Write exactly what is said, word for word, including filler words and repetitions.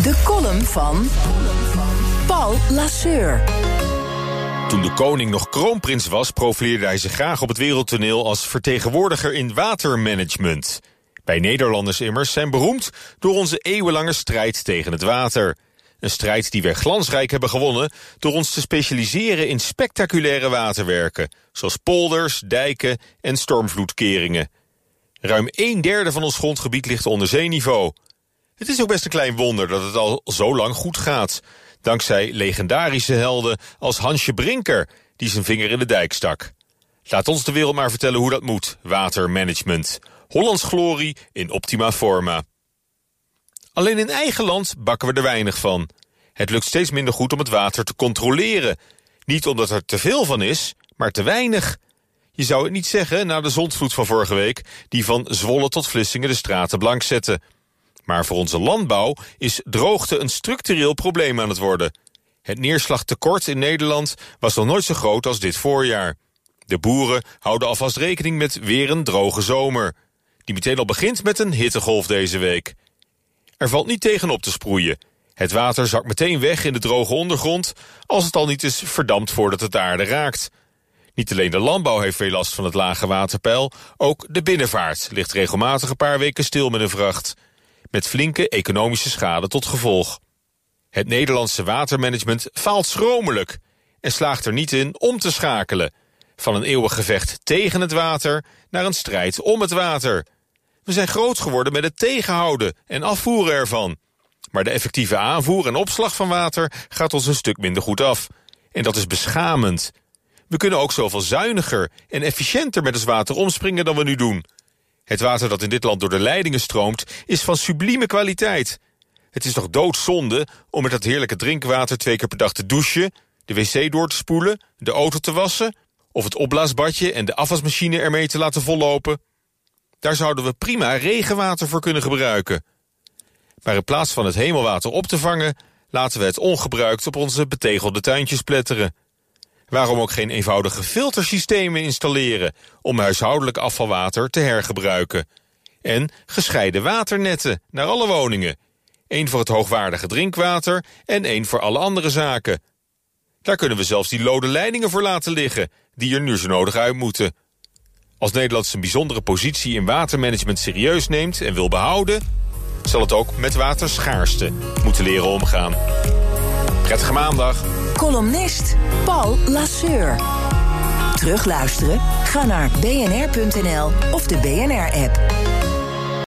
De column van Paul Lasseur. Toen de koning nog kroonprins was, profileerde hij zich graag op het wereldtoneel als vertegenwoordiger in watermanagement. Wij Nederlanders immers zijn beroemd door onze eeuwenlange strijd tegen het water. Een strijd die we glansrijk hebben gewonnen door ons te specialiseren in spectaculaire waterwerken, zoals polders, dijken en stormvloedkeringen. Ruim een derde van ons grondgebied ligt onder zeeniveau. Het is ook best een klein wonder dat het al zo lang goed gaat, dankzij legendarische helden als Hansje Brinker, die zijn vinger in de dijk stak. Laat ons de wereld maar vertellen hoe dat moet, watermanagement. Hollands glorie in optima forma. Alleen in eigen land bakken we er weinig van. Het lukt steeds minder goed om het water te controleren. Niet omdat er te veel van is, maar te weinig. Je zou het niet zeggen na de zondvloed van vorige week, die van Zwolle tot Vlissingen de straten blank zette. Maar voor onze landbouw is droogte een structureel probleem aan het worden. Het neerslagtekort in Nederland was nog nooit zo groot als dit voorjaar. De boeren houden alvast rekening met weer een droge zomer, die meteen al begint met een hittegolf deze week. Er valt niet tegenop te sproeien. Het water zakt meteen weg in de droge ondergrond, als het al niet is verdampt voordat het de aarde raakt. Niet alleen de landbouw heeft veel last van het lage waterpeil, ook de binnenvaart ligt regelmatig een paar weken stil met een vracht, met flinke economische schade tot gevolg. Het Nederlandse watermanagement faalt schromelijk en slaagt er niet in om te schakelen, van een eeuwig gevecht tegen het water naar een strijd om het water. We zijn groot geworden met het tegenhouden en afvoeren ervan. Maar de effectieve aanvoer en opslag van water gaat ons een stuk minder goed af. En dat is beschamend. We kunnen ook zoveel zuiniger en efficiënter met het water omspringen dan we nu doen. Het water dat in dit land door de leidingen stroomt is van sublieme kwaliteit. Het is toch doodzonde om met dat heerlijke drinkwater twee keer per dag te douchen, de wc door te spoelen, de auto te wassen, of het opblaasbadje en de afwasmachine ermee te laten vollopen. Daar zouden we prima regenwater voor kunnen gebruiken. Maar in plaats van het hemelwater op te vangen, laten we het ongebruikt op onze betegelde tuintjes pletteren. Waarom ook geen eenvoudige filtersystemen installeren om huishoudelijk afvalwater te hergebruiken? En gescheiden waternetten naar alle woningen. Eén voor het hoogwaardige drinkwater en één voor alle andere zaken. Daar kunnen we zelfs die lode leidingen voor laten liggen, die er nu zo nodig uit moeten. Als Nederland zijn bijzondere positie in watermanagement serieus neemt en wil behouden, zal het ook met waterschaarste moeten leren omgaan. Prettige maandag. Columnist Paul Lasseur. Terugluisteren? Ga naar b n r punt n l of de B N R-app.